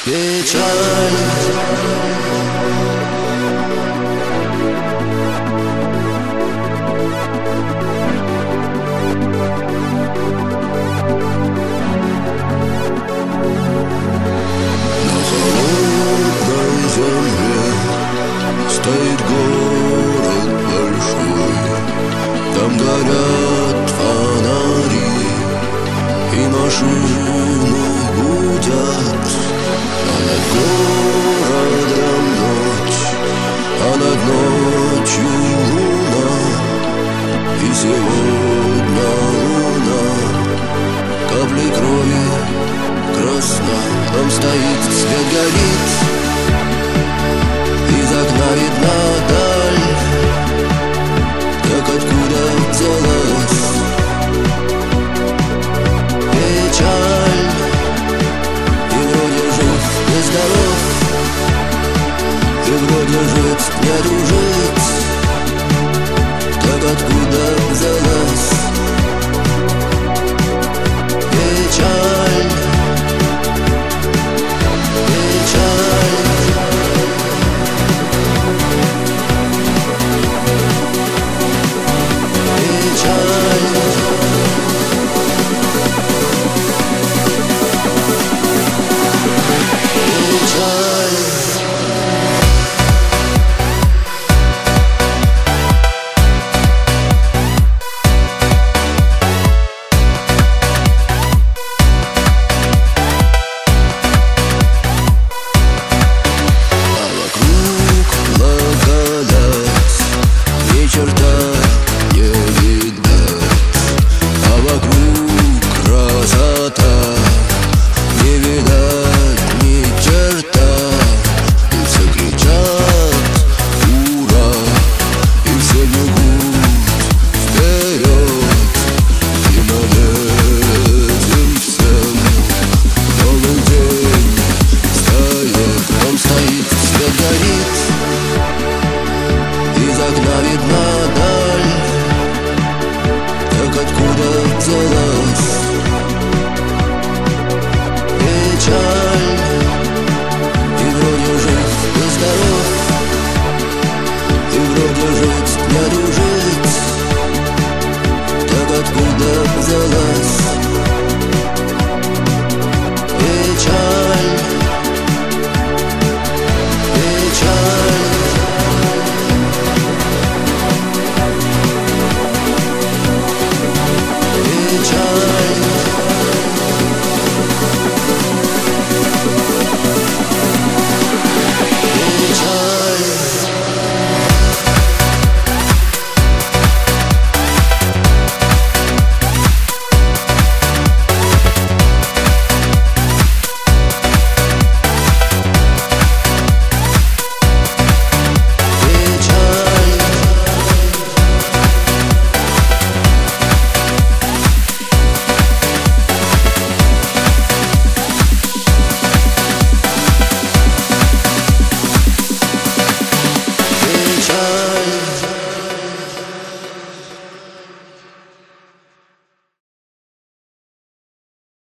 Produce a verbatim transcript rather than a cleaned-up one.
печаль. Стоит город большой, там горят фонари, и машины гудят, а над городом ночь, а над ночью луна. И сегодня луна капли крови красна. Дом стоит, свет горит, из окна видна даль, как откуда взялась печаль. И вроде жив, нездоров, и вроде жить нет уже.